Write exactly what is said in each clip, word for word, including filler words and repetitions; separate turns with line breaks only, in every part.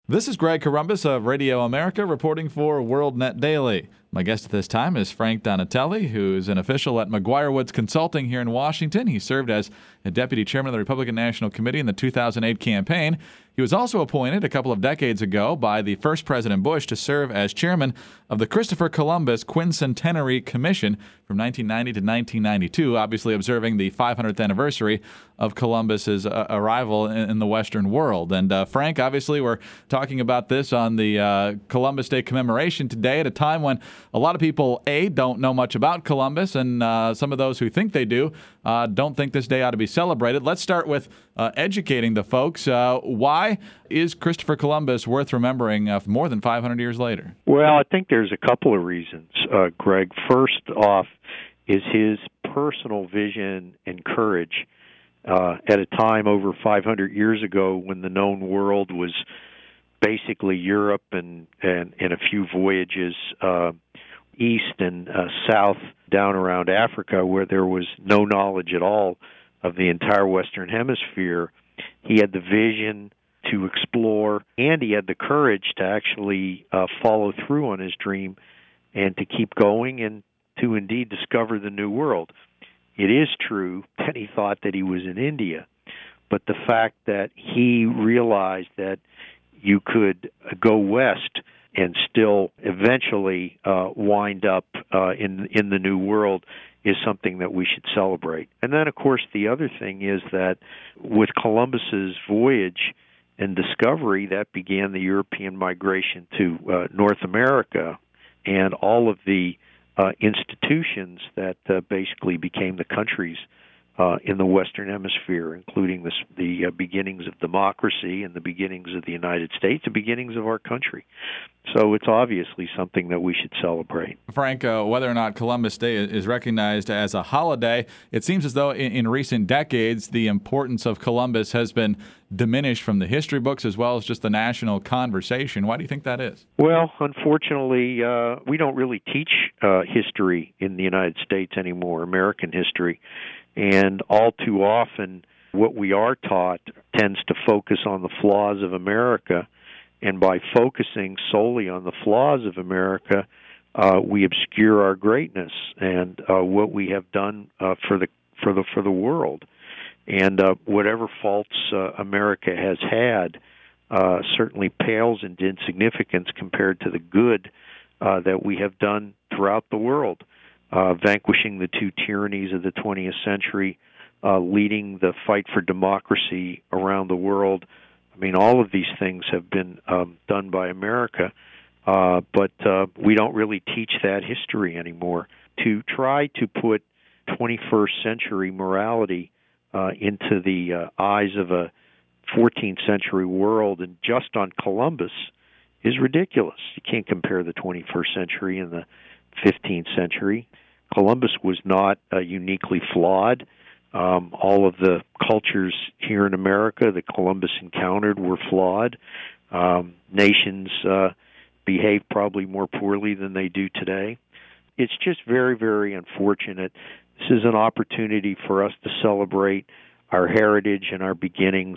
This is Greg Corombos of Radio America reporting for WorldNet Daily. My guest at this time is Frank Donatelli, who's an official at McGuire Woods Consulting here in Washington. He served as a deputy chairman of the Republican National Committee in the two thousand eight campaign. He was also appointed a couple of decades ago by the first President Bush to serve as chairman of the Christopher Columbus Quincentenary Commission from nineteen ninety to nineteen ninety-two, obviously observing the five hundredth anniversary of Columbus's uh, arrival in, in the Western world. And uh, Frank, obviously, we're talking about this on the uh, Columbus Day commemoration today at a time when a lot of people, A, don't know much about Columbus, and uh, some of those who think they do uh, don't think this day ought to be celebrated. Let's start with uh, educating the folks. Uh, why is Christopher Columbus worth remembering uh, more than five hundred years later?
Well, I think there's a couple of reasons, uh, Greg. First off is his personal vision and courage uh, at a time over five hundred years ago when the known world was basically Europe and, and, and a few voyages uh, east and uh, south down around Africa, where there was no knowledge at all of the entire Western Hemisphere. He had the vision to explore, and he had the courage to actually uh, follow through on his dream and to keep going and to indeed discover the New World. It is true that he thought that he was in India, but the fact that he realized that you could go west and still eventually uh, wind up uh, in in the New World is something that we should celebrate. And then, of course, the other thing is that with Columbus's voyage and discovery, that began the European migration to uh, North America, and all of the uh, institutions that uh, basically became the countries uh, in the Western Hemisphere, including the, the uh, beginnings of democracy and the beginnings of the United States, the beginnings of our country. So it's obviously something that we should celebrate.
Frank, uh, whether or not Columbus Day is recognized as a holiday, it seems as though in, in recent decades the importance of Columbus has been diminished from the history books as well as just the national conversation. Why do you think that is?
Well, unfortunately, uh, we don't really teach uh, history in the United States anymore, American history. And all too often, what we are taught tends to focus on the flaws of America. And by focusing solely on the flaws of America, uh, we obscure our greatness and uh, what we have done uh, for the for the for the world. And uh, whatever faults uh, America has had uh, certainly pales into insignificance compared to the good uh, that we have done throughout the world, uh, vanquishing the two tyrannies of the twentieth century, uh, leading the fight for democracy around the world. I mean, all of these things have been um, done by America, uh, but uh, we don't really teach that history anymore. To try to put twenty-first century morality uh, into the uh, eyes of a fourteenth century world and just on Columbus is ridiculous. You can't compare the twenty-first century and the fifteenth century. Columbus was not uh, uniquely flawed. Um, all of the cultures here in America that Columbus encountered were flawed. Um, nations uh, behaved probably more poorly than they do today. It's just very, very unfortunate. This is an opportunity for us to celebrate our heritage and our beginnings,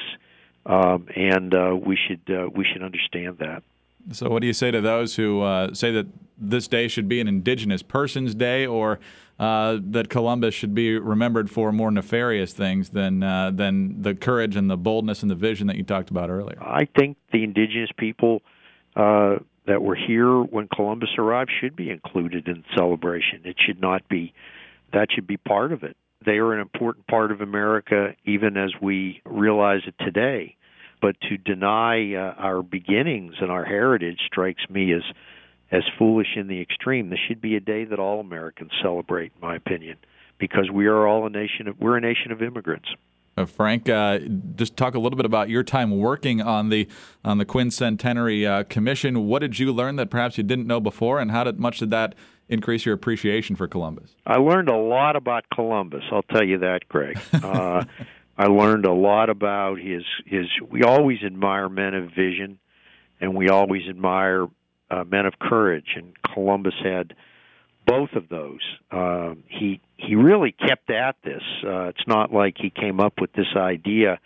um, and uh, we should uh, we should understand that.
So what do you say to those who uh, say that this day should be an Indigenous Persons Day, or uh, that Columbus should be remembered for more nefarious things than uh, than the courage and the boldness and the vision that you talked about earlier?
I think the indigenous people uh, that were here when Columbus arrived should be included in the celebration. It should not be, that should be part of it. They are an important part of America even as we realize it today. But to deny uh, our beginnings and our heritage strikes me as as foolish in the extreme. This should be a day that all Americans celebrate, in my opinion, because we are all a nation of we're a nation of immigrants.
Uh, Frank, uh, just talk a little bit about your time working on the on the Quincentenary uh, Commission. What did you learn that perhaps you didn't know before, and how did, much did that increase your appreciation for Columbus?
I learned a lot about Columbus. I'll tell you that, Greg. Uh, I learned a lot about his his. We always admire men of vision, and we always admire uh, men of courage. And Columbus had both of those. Uh, he he really kept at this. Uh, it's not like he came up with this idea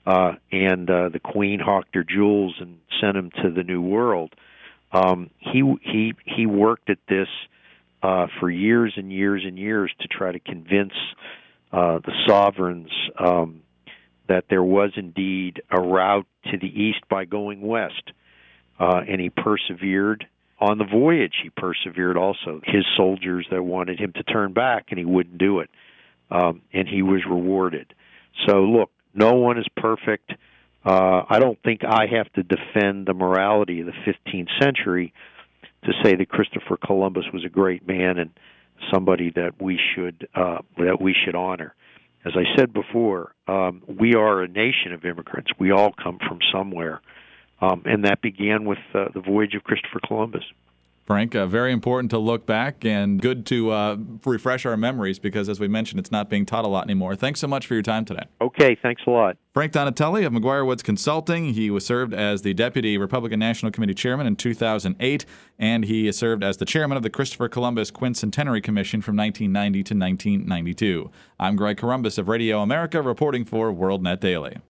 uh, and uh, the Queen hawked her jewels and sent him to the New World. Um, he he he worked at this uh, for years and years and years to try to convince uh, the sovereigns um, that there was indeed a route to the east by going west, uh, and he persevered. On the voyage, he persevered also. His soldiers that wanted him to turn back, and he wouldn't do it, um, and he was rewarded. So, look, no one is perfect. Uh, I don't think I have to defend the morality of the fifteenth century to say that Christopher Columbus was a great man and somebody that we should uh, that we should honor. As I said before, um, we are a nation of immigrants. We all come from somewhere. Um, and that began with uh, the voyage of Christopher Columbus.
Frank, uh, very important to look back and good to uh, refresh our memories because, as we mentioned, it's not being taught a lot anymore. Thanks so much for your time today.
Okay, thanks a lot.
Frank Donatelli of McGuire Woods Consulting. He was served as the Deputy Republican National Committee Chairman in two thousand eight, and he served as the Chairman of the Christopher Columbus Quincentenary Commission from nineteen ninety to nineteen ninety-two. I'm Greg Corombos of Radio America, reporting for WorldNet Daily.